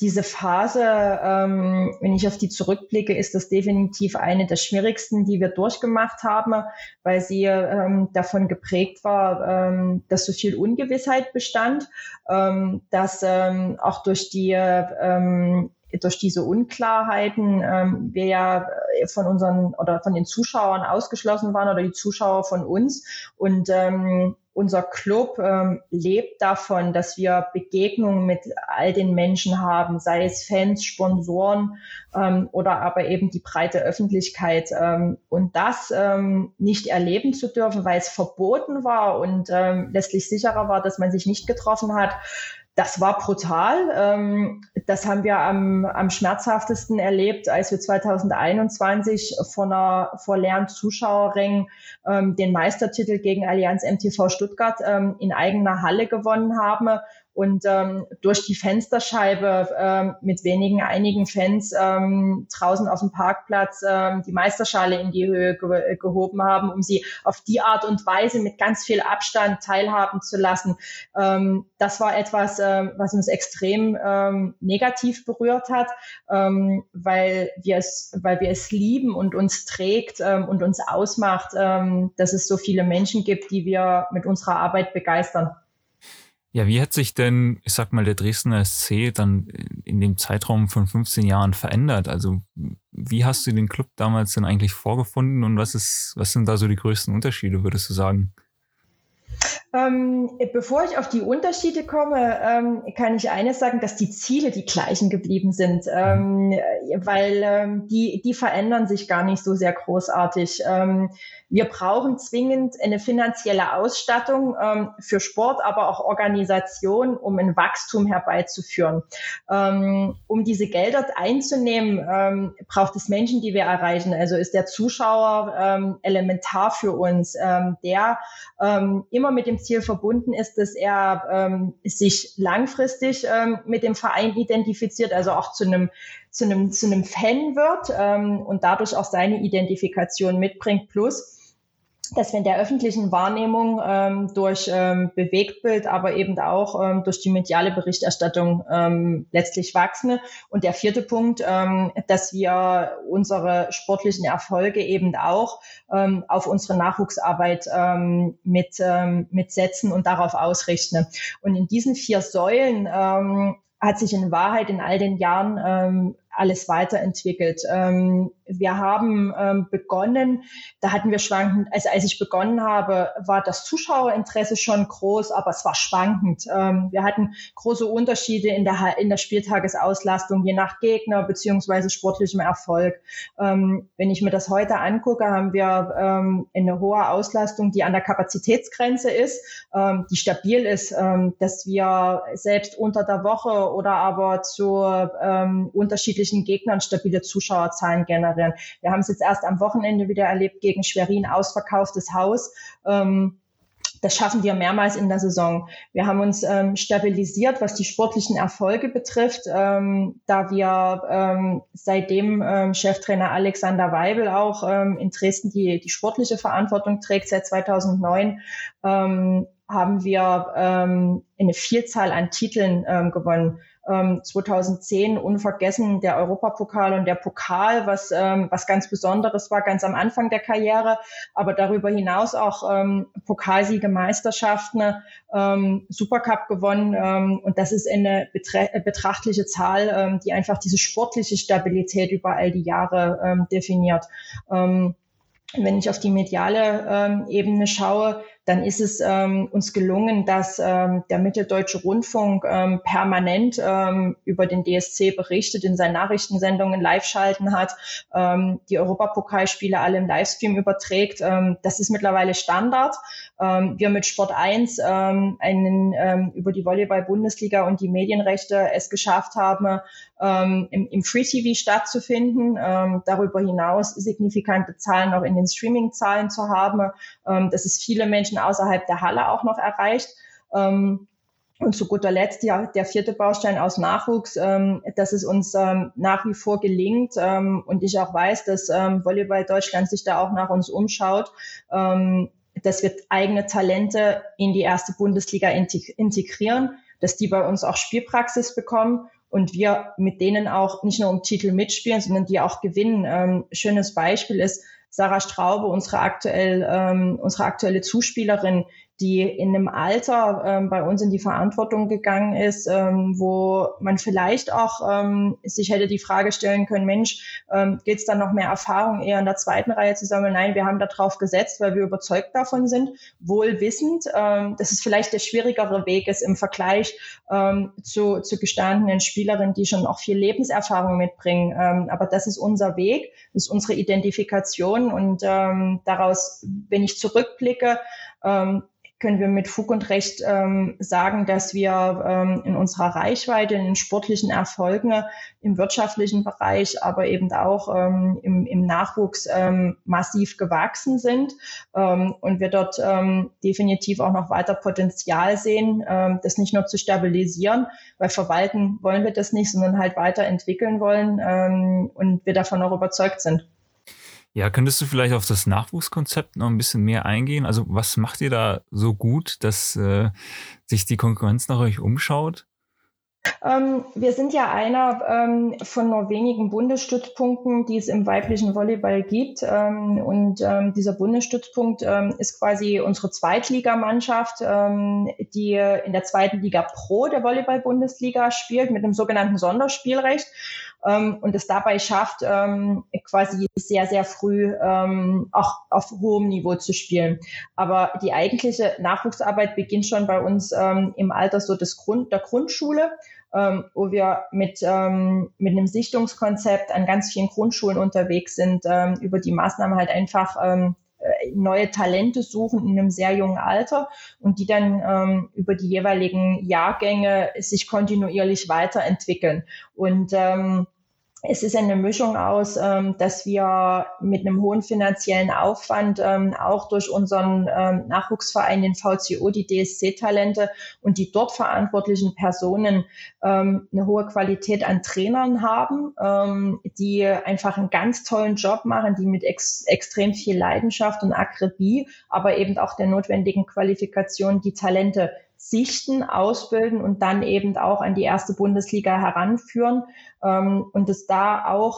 Speaker 2: diese Phase, wenn ich auf die zurückblicke, ist das definitiv eine der schwierigsten, die wir durchgemacht haben, weil sie davon geprägt war, dass so viel Ungewissheit bestand, dass auch durch diese Unklarheiten wir ja von unseren oder von den Zuschauern ausgeschlossen waren oder die Zuschauer von uns. Und unser Club lebt davon, dass wir Begegnungen mit all den Menschen haben, sei es Fans, Sponsoren oder aber eben die breite Öffentlichkeit. Und das nicht erleben zu dürfen, weil es verboten war und letztlich sicherer war, dass man sich nicht getroffen hat, das war brutal. Das haben wir am schmerzhaftesten erlebt, als wir 2021 vor leeren Zuschauerrängen den Meistertitel gegen Allianz MTV Stuttgart in eigener Halle gewonnen haben und durch die Fensterscheibe mit einigen Fans draußen auf dem Parkplatz die Meisterschale in die Höhe gehoben haben, um sie auf die Art und Weise mit ganz viel Abstand teilhaben zu lassen. Das war etwas, was uns extrem negativ berührt hat, weil wir es lieben und uns trägt und uns ausmacht, dass es so viele Menschen gibt, die wir mit unserer Arbeit begeistern.
Speaker 1: Ja, wie hat sich denn, ich sag mal, der Dresdner SC dann in dem Zeitraum von 15 Jahren verändert? Also wie hast du den Club damals denn eigentlich vorgefunden und was sind da so die größten Unterschiede, würdest du sagen?
Speaker 2: Bevor ich auf die Unterschiede komme, kann ich eines sagen, dass die Ziele die gleichen geblieben sind, weil die verändern sich gar nicht so sehr großartig. Wir brauchen zwingend eine finanzielle Ausstattung für Sport, aber auch Organisation, um ein Wachstum herbeizuführen. Um diese Gelder einzunehmen, braucht es Menschen, die wir erreichen. Also ist der Zuschauer elementar für uns, der immer mit dem Ziel verbunden ist, dass er sich langfristig mit dem Verein identifiziert, also auch zu einem Fan wird und dadurch auch seine Identifikation mitbringt, plus dass wir in der öffentlichen Wahrnehmung durch Bewegtbild, aber eben auch durch die mediale Berichterstattung letztlich wachsen. Und der vierte Punkt, dass wir unsere sportlichen Erfolge eben auch auf unsere Nachwuchsarbeit mitsetzen und darauf ausrichten. Und in diesen 4 Säulen hat sich in Wahrheit in all den Jahren alles weiterentwickelt. Wir haben begonnen, da hatten wir schwankend, also als ich begonnen habe, war das Zuschauerinteresse schon groß, aber es war schwankend. Wir hatten große Unterschiede in der Spieltagesauslastung, je nach Gegner beziehungsweise sportlichem Erfolg. Wenn ich mir das heute angucke, haben wir eine hohe Auslastung, die an der Kapazitätsgrenze ist, die stabil ist, dass wir selbst unter der Woche oder aber zu unterschiedlichen Gegnern stabile Zuschauerzahlen generieren. Wir haben es jetzt erst am Wochenende wieder erlebt gegen Schwerin, ausverkauftes Haus. Das schaffen wir mehrmals in der Saison. Wir haben uns stabilisiert, was die sportlichen Erfolge betrifft, da wir seitdem Cheftrainer Alexander Weibel auch in Dresden die sportliche Verantwortung trägt seit 2009, haben wir eine Vielzahl an Titeln gewonnen. 2010 unvergessen der Europapokal und der Pokal, was ganz Besonderes war, ganz am Anfang der Karriere, aber darüber hinaus auch Pokalsiege, Meisterschaften, Supercup gewonnen und das ist eine betrachtliche Zahl, die einfach diese sportliche Stabilität über all die Jahre definiert. Wenn ich auf die mediale Ebene schaue, dann ist es uns gelungen, dass der Mitteldeutsche Rundfunk permanent über den DSC berichtet, in seinen Nachrichtensendungen Live-Schalten hat, die Europapokalspiele alle im Livestream überträgt. Das ist mittlerweile Standard. Wir mit Sport 1 über die Volleyball-Bundesliga und die Medienrechte es geschafft haben, im Free-TV stattzufinden, darüber hinaus signifikante Zahlen auch in den Streaming-Zahlen zu haben, dass es viele Menschen außerhalb der Halle auch noch erreicht. Und zu guter Letzt der 4. Baustein aus Nachwuchs, dass es uns nach wie vor gelingt und ich auch weiß, dass Volleyball Deutschland sich da auch nach uns umschaut, dass wir eigene Talente in die erste Bundesliga integrieren, dass die bei uns auch Spielpraxis bekommen und wir mit denen auch nicht nur um Titel mitspielen, sondern die auch gewinnen. Schönes Beispiel ist Sarah Straube, unsere aktuelle Zuspielerin, die in einem Alter bei uns in die Verantwortung gegangen ist, wo man vielleicht auch sich hätte die Frage stellen können, Mensch, geht es dann noch mehr Erfahrung eher in der zweiten Reihe zu sammeln? Nein, wir haben darauf gesetzt, weil wir überzeugt davon sind, wohl wissend, dass es vielleicht der schwierigere Weg ist im Vergleich zu gestandenen Spielerinnen, die schon auch viel Lebenserfahrung mitbringen. Aber das ist unser Weg, das ist unsere Identifikation und daraus, wenn ich zurückblicke, können wir mit Fug und Recht sagen, dass wir in unserer Reichweite, in den sportlichen Erfolgen, im wirtschaftlichen Bereich, aber eben auch im Nachwuchs massiv gewachsen sind und wir dort definitiv auch noch weiter Potenzial sehen, das nicht nur zu stabilisieren, weil verwalten wollen wir das nicht, sondern halt weiterentwickeln wollen und wir davon auch überzeugt sind.
Speaker 1: Ja, könntest du vielleicht auf das Nachwuchskonzept noch ein bisschen mehr eingehen? Also was macht ihr da so gut, dass sich die Konkurrenz nach euch umschaut?
Speaker 2: Wir sind ja einer von nur wenigen Bundesstützpunkten, die es im weiblichen Volleyball gibt. Dieser Bundesstützpunkt ist quasi unsere Zweitligamannschaft, die in der zweiten Liga Pro der Volleyball-Bundesliga spielt mit einem sogenannten Sonderspielrecht. Und es dabei schafft, quasi sehr, sehr früh auch auf hohem Niveau zu spielen. Aber die eigentliche Nachwuchsarbeit beginnt schon bei uns im Alter so der Grundschule, wo wir mit einem Sichtungskonzept an ganz vielen Grundschulen unterwegs sind, über die Maßnahmen halt einfach neue Talente suchen in einem sehr jungen Alter und die dann über die jeweiligen Jahrgänge sich kontinuierlich weiterentwickeln. Und es ist eine Mischung aus, dass wir mit einem hohen finanziellen Aufwand auch durch unseren Nachwuchsverein, den VCO, die DSC-Talente und die dort verantwortlichen Personen eine hohe Qualität an Trainern haben, die einfach einen ganz tollen Job machen, die mit extrem viel Leidenschaft und Akribie, aber eben auch der notwendigen Qualifikation die Talente sichten, ausbilden und dann eben auch an die erste Bundesliga heranführen. Und dass da auch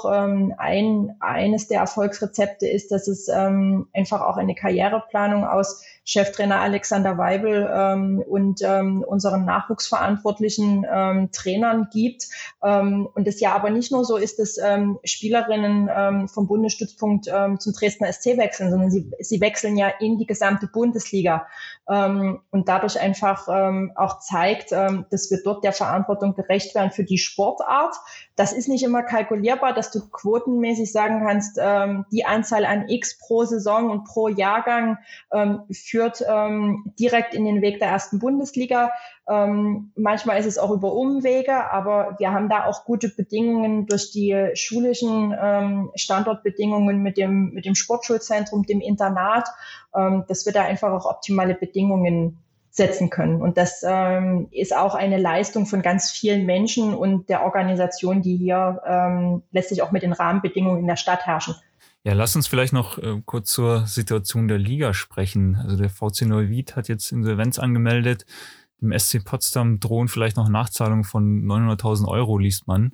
Speaker 2: eines der Erfolgsrezepte ist, dass es einfach auch eine Karriereplanung aus Cheftrainer Alexander Weibel und unseren nachwuchsverantwortlichen Trainern gibt. Und es ja aber nicht nur so ist, dass Spielerinnen vom Bundesstützpunkt zum Dresdner SC wechseln, sondern sie wechseln ja in die gesamte Bundesliga und dadurch einfach auch zeigt, dass wir dort der Verantwortung gerecht werden für die Sportart. Das ist nicht immer kalkulierbar, dass du quotenmäßig sagen kannst, die Anzahl an X pro Saison und pro Jahrgang führt direkt in den Weg der ersten Bundesliga. Manchmal ist es auch über Umwege, aber wir haben da auch gute Bedingungen durch die schulischen Standortbedingungen mit dem Sportschulzentrum, dem Internat, dass wir da einfach auch optimale Bedingungen setzen können. Und das ist auch eine Leistung von ganz vielen Menschen und der Organisation, die hier letztlich auch mit den Rahmenbedingungen in der Stadt herrschen.
Speaker 1: Ja, lass uns vielleicht noch kurz zur Situation der Liga sprechen. Also der VC Neuwied hat jetzt Insolvenz angemeldet. Im SC Potsdam drohen vielleicht noch Nachzahlungen von 900.000 €, liest man.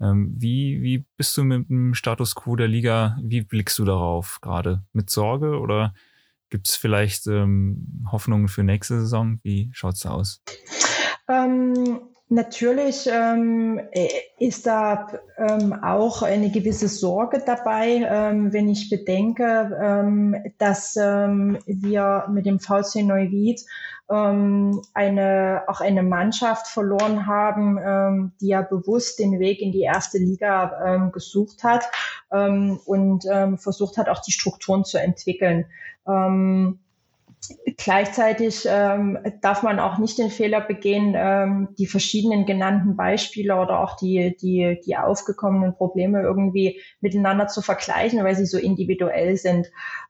Speaker 1: Wie bist du mit dem Status quo der Liga, wie blickst du darauf gerade? Mit Sorge oder gibt es vielleicht Hoffnungen für nächste Saison? Wie schaut es da aus?
Speaker 2: Natürlich ist da auch eine gewisse Sorge dabei, wenn ich bedenke, dass wir mit dem VC Neuwied eine Mannschaft verloren haben, die ja bewusst den Weg in die erste Liga gesucht hat und versucht hat, auch die Strukturen zu entwickeln. Gleichzeitig darf man auch nicht den Fehler begehen, die verschiedenen genannten Beispiele oder auch die aufgekommenen Probleme irgendwie miteinander zu vergleichen, weil sie so individuell sind.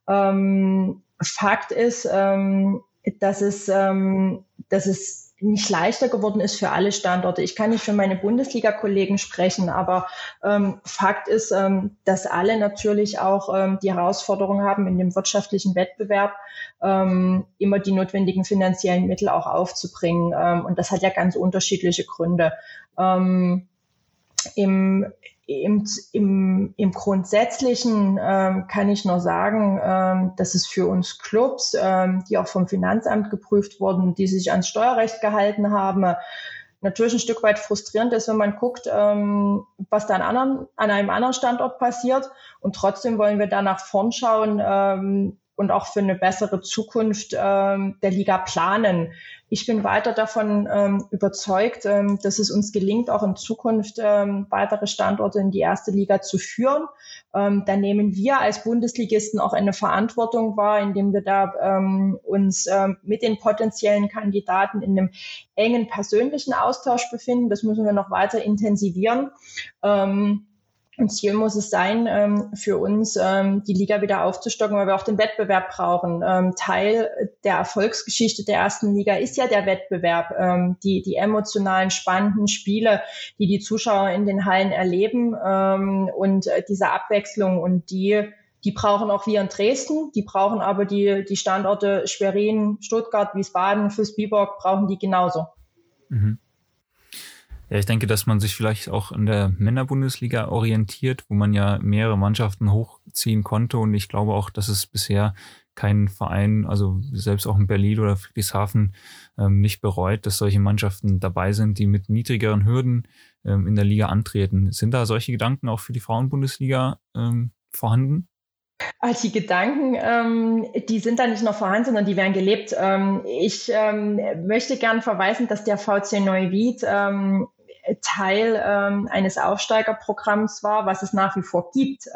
Speaker 2: Fakt ist, dass es nicht leichter geworden ist für alle Standorte. Ich kann nicht für meine Bundesliga-Kollegen sprechen, aber Fakt ist, dass alle natürlich auch die Herausforderung haben, in dem wirtschaftlichen Wettbewerb immer die notwendigen finanziellen Mittel auch aufzubringen. Und das hat ja ganz unterschiedliche Gründe. Im Grundsätzlichen kann ich nur sagen, dass es für uns Clubs, die auch vom Finanzamt geprüft wurden, die sich ans Steuerrecht gehalten haben, natürlich ein Stück weit frustrierend ist, wenn man guckt, was da an einem anderen Standort passiert. Und trotzdem wollen wir da nach vorn schauen und auch für eine bessere Zukunft der Liga planen. Ich bin weiter davon überzeugt, dass es uns gelingt, auch in Zukunft weitere Standorte in die erste Liga zu führen. Da nehmen wir als Bundesligisten auch eine Verantwortung wahr, indem wir da uns mit den potenziellen Kandidaten in einem engen persönlichen Austausch befinden. Das müssen wir noch weiter intensivieren. Und Ziel muss es sein, für uns die Liga wieder aufzustocken, weil wir auch den Wettbewerb brauchen. Teil der Erfolgsgeschichte der ersten Liga ist ja der Wettbewerb, die emotionalen, spannenden Spiele, die Zuschauer in den Hallen erleben und diese Abwechslung. Und die brauchen auch wir in Dresden, die brauchen aber die Standorte Schwerin, Stuttgart, Wiesbaden, Vilsbiburg brauchen die genauso.
Speaker 1: Mhm. Ja, ich denke, dass man sich vielleicht auch in der Männerbundesliga orientiert, wo man ja mehrere Mannschaften hochziehen konnte. Und ich glaube auch, dass es bisher kein Verein, also selbst auch in Berlin oder Friedrichshafen, nicht bereut, dass solche Mannschaften dabei sind, die mit niedrigeren Hürden in der Liga antreten. Sind da solche Gedanken auch für die Frauenbundesliga vorhanden?
Speaker 2: Die Gedanken, die sind da nicht nur vorhanden, sondern die werden gelebt. Ich möchte gern verweisen, dass der VC Neuwied Teil eines Aufsteigerprogramms war, was es nach wie vor gibt.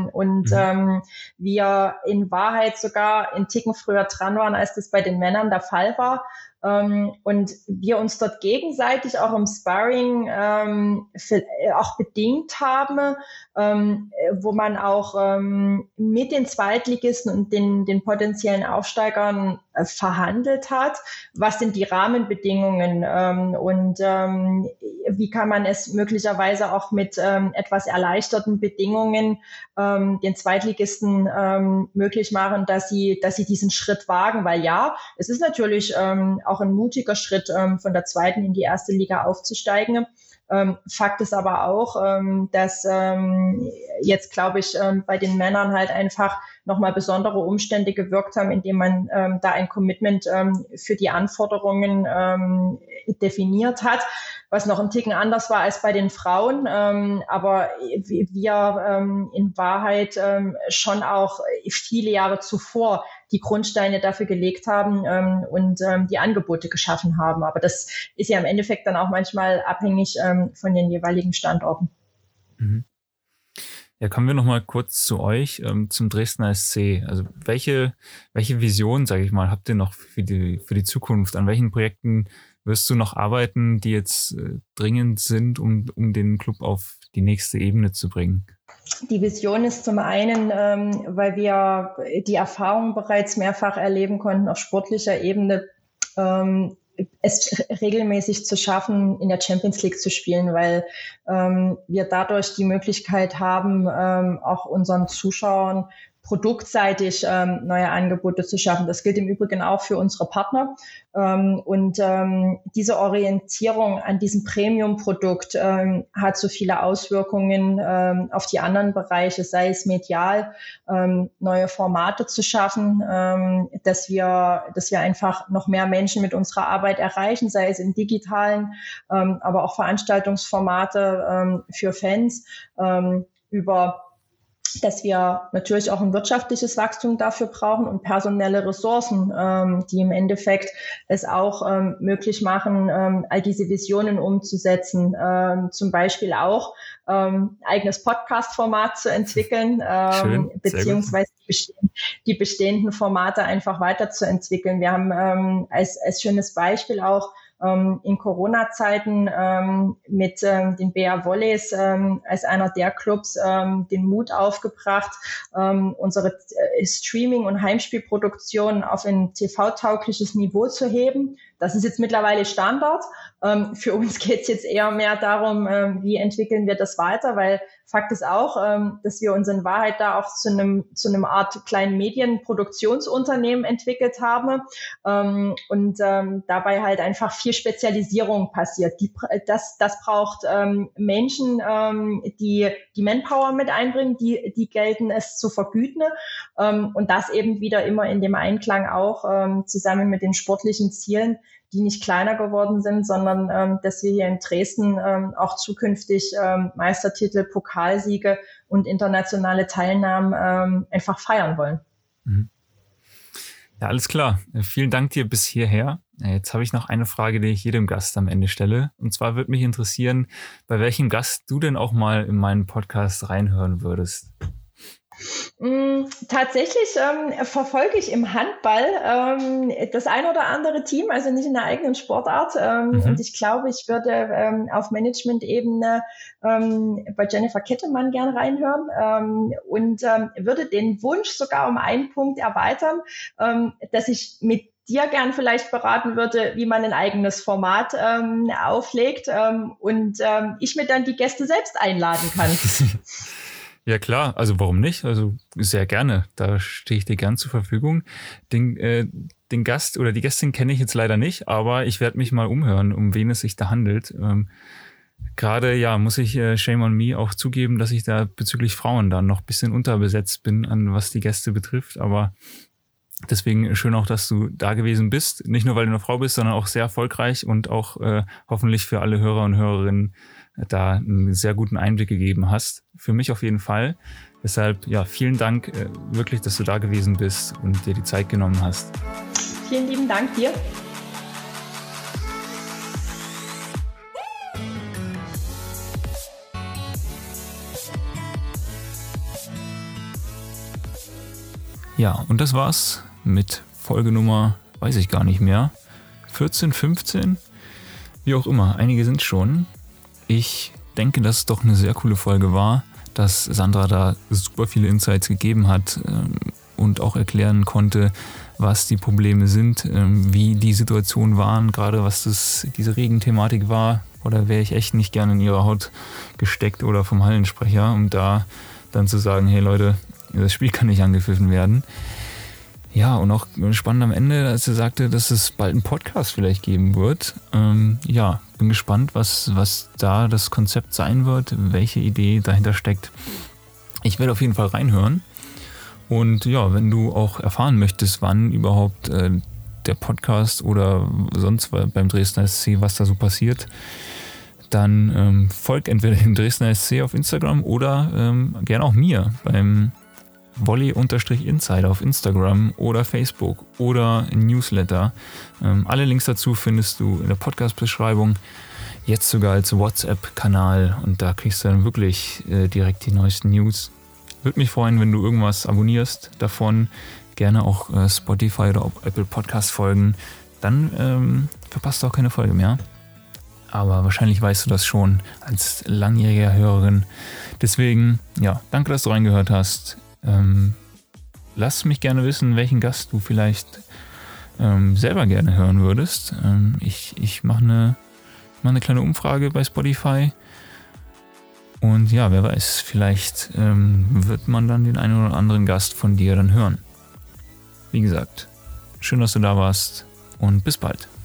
Speaker 2: Wir in Wahrheit sogar einen Ticken früher dran waren, als das bei den Männern der Fall war. Und wir uns dort gegenseitig auch im Sparring auch bedingt haben, wo man auch mit den Zweitligisten und den potenziellen Aufsteigern verhandelt hat. Was sind die Rahmenbedingungen und wie kann man es möglicherweise auch mit etwas erleichterten Bedingungen den Zweitligisten möglich machen, dass sie diesen Schritt wagen, weil ja, es ist natürlich auch ein mutiger Schritt, von der zweiten in die erste Liga aufzusteigen. Fakt ist aber auch, dass jetzt, glaube ich, bei den Männern halt einfach nochmal besondere Umstände gewirkt haben, indem man da ein Commitment für die Anforderungen definiert hat, was noch ein Ticken anders war als bei den Frauen. Aber wir in Wahrheit schon auch viele Jahre zuvor die Grundsteine dafür gelegt haben und die Angebote geschaffen haben. Aber das ist ja im Endeffekt dann auch manchmal abhängig von den jeweiligen Standorten.
Speaker 1: Mhm. Ja, kommen wir noch mal kurz zu euch, zum Dresdner SC. Also welche Vision, sage ich mal, habt ihr noch für die Zukunft? An welchen Projekten wirst du noch arbeiten, die jetzt dringend sind, um den Club auf die nächste Ebene zu bringen?
Speaker 2: Die Vision ist zum einen, weil wir die Erfahrung bereits mehrfach erleben konnten auf sportlicher Ebene, es regelmäßig zu schaffen, in der Champions League zu spielen, weil wir dadurch die Möglichkeit haben, auch unseren Zuschauern produktseitig neue Angebote zu schaffen. Das gilt im Übrigen auch für unsere Partner. Diese Orientierung an diesem Premium-Produkt hat so viele Auswirkungen auf die anderen Bereiche, sei es medial, neue Formate zu schaffen, dass wir einfach noch mehr Menschen mit unserer Arbeit erreichen, sei es im digitalen, aber auch Veranstaltungsformate für Fans, dass wir natürlich auch ein wirtschaftliches Wachstum dafür brauchen und personelle Ressourcen, die im Endeffekt es auch möglich machen, all diese Visionen umzusetzen. Zum Beispiel auch eigenes Podcast-Format zu entwickeln, beziehungsweise die bestehenden Formate einfach weiterzuentwickeln. Wir haben als schönes Beispiel auch in Corona-Zeiten mit den BR Volleys als einer der Clubs den Mut aufgebracht, unsere Streaming- und Heimspielproduktion auf ein TV-taugliches Niveau zu heben. Das ist jetzt mittlerweile Standard. Für uns geht es jetzt eher mehr darum, wie entwickeln wir das weiter, weil Fakt ist auch, dass wir uns in Wahrheit da auch zu einem Art kleinen Medienproduktionsunternehmen entwickelt haben und dabei halt einfach viel Spezialisierung passiert. Das braucht Menschen, die Manpower mit einbringen, die gelten es zu vergüten und das eben wieder immer in dem Einklang auch zusammen mit den sportlichen Zielen, die nicht kleiner geworden sind, sondern dass wir hier in Dresden auch zukünftig Meistertitel, Pokalsiege und internationale Teilnahmen einfach feiern wollen.
Speaker 1: Ja, alles klar. Vielen Dank dir bis hierher. Jetzt habe ich noch eine Frage, die ich jedem Gast am Ende stelle. Und zwar würde mich interessieren, bei welchem Gast du denn auch mal in meinen Podcast reinhören würdest.
Speaker 2: Tatsächlich verfolge ich im Handball das ein oder andere Team, also nicht in der eigenen Sportart. Und ich glaube, ich würde auf Management-Ebene bei Jennifer Kettemann gern reinhören und würde den Wunsch sogar um einen Punkt erweitern, dass ich mit dir gern vielleicht beraten würde, wie man ein eigenes Format auflegt und ich mir dann die Gäste selbst einladen kann.
Speaker 1: Ja klar, also warum nicht? Also sehr gerne, da stehe ich dir gern zur Verfügung. Den Gast oder die Gästin kenne ich jetzt leider nicht, aber ich werde mich mal umhören, um wen es sich da handelt. Gerade muss ich shame on me auch zugeben, dass ich da bezüglich Frauen dann noch ein bisschen unterbesetzt bin, an was die Gäste betrifft, aber deswegen schön auch, dass du da gewesen bist. Nicht nur, weil du eine Frau bist, sondern auch sehr erfolgreich und auch hoffentlich für alle Hörer und Hörerinnen da einen sehr guten Einblick gegeben hast. Für mich auf jeden Fall. Deshalb, vielen Dank wirklich, dass du da gewesen bist und dir die Zeit genommen hast.
Speaker 2: Vielen lieben Dank dir.
Speaker 1: Ja, und das war's mit Folge Nummer, weiß ich gar nicht mehr, 14, 15, wie auch immer, einige sind schon. Ich denke, dass es doch eine sehr coole Folge war, dass Sandra da super viele Insights gegeben hat und auch erklären konnte, was die Probleme sind, wie die Situationen waren, gerade was diese Regenthematik war. Oder wäre ich echt nicht gerne in ihrer Haut gesteckt oder vom Hallensprecher, um da dann zu sagen, hey Leute, das Spiel kann nicht angepfiffen werden. Ja, und auch spannend am Ende, als er sagte, dass es bald einen Podcast vielleicht geben wird. Bin gespannt, was da das Konzept sein wird, welche Idee dahinter steckt. Ich werde auf jeden Fall reinhören. Und ja, wenn du auch erfahren möchtest, wann überhaupt der Podcast oder sonst beim Dresdner SC, was da so passiert, dann folg entweder dem Dresdner SC auf Instagram oder gerne auch mir beim Volley-Insider auf Instagram oder Facebook oder Newsletter. Alle Links dazu findest du in der Podcast-Beschreibung. Jetzt sogar als WhatsApp-Kanal und da kriegst du dann wirklich direkt die neuesten News. Würde mich freuen, wenn du irgendwas abonnierst davon. Gerne auch Spotify oder Apple Podcast folgen. Dann verpasst du auch keine Folge mehr. Aber wahrscheinlich weißt du das schon als langjährige Hörerin. Deswegen, danke, dass du reingehört hast. Lass mich gerne wissen, welchen Gast du vielleicht selber gerne hören würdest. Ich mache eine kleine Umfrage bei Spotify und wer weiß, vielleicht wird man dann den einen oder anderen Gast von dir dann hören. Wie gesagt, schön, dass du da warst und bis bald.